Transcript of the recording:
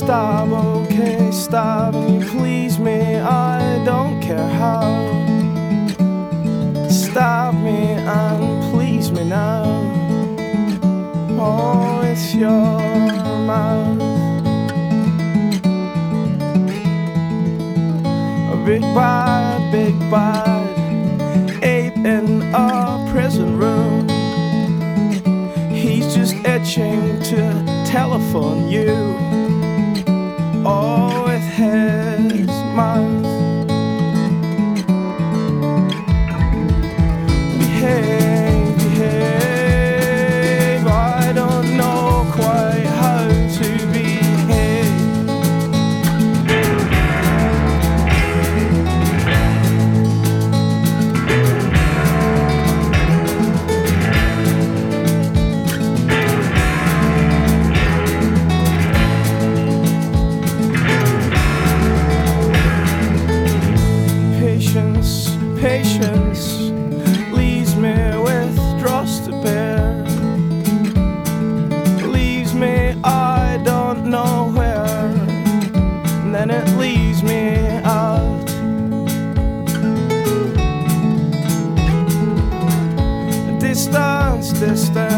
stop, okay, stop, and you please me, I don't care how. Stop me and please me now. Oh, it's your mouth. A big bad ape in a prison room. He's just itching to telephone you. Oh, with his mouth. Behave, behave. I don't know quite how to behave. Patience, patience leaves me with dross to bear. Leaves me I don't know where, and then it leaves me out. Distance, distance.